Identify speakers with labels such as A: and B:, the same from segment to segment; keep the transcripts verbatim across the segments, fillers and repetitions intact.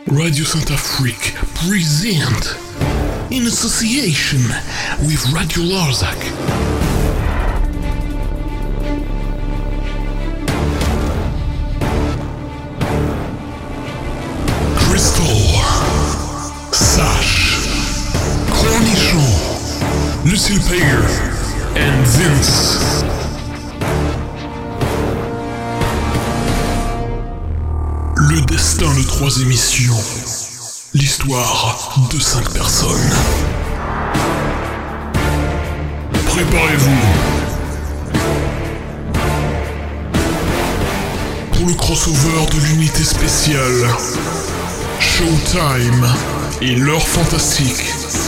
A: Radio Saint-Afrique present in association with Radio Larzac. Crystal, Sash, Cornichon, Lucille Payer, and Vince. Le destin de trois émissions. L'histoire de cinq personnes. Préparez-vous pour le crossover de l'unité spéciale Showtime et l'heure fantastique.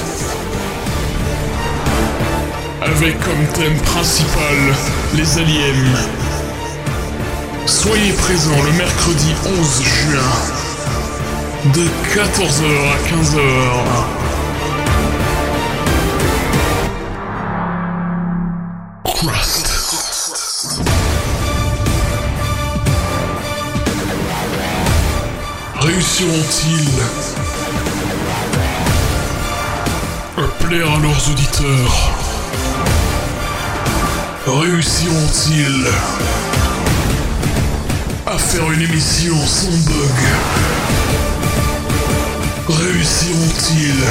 A: Avec comme thème principal les aliens. Soyez présents le mercredi onze juin de quatorze heures à quinze heures. Crust. Réussiront-ils à plaire à leurs auditeurs? Réussiront-ils à faire une émission sans bug? Réussiront-ils?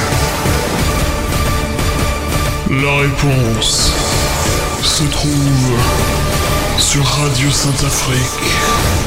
A: La réponse se trouve sur Radio Saint-Afrique.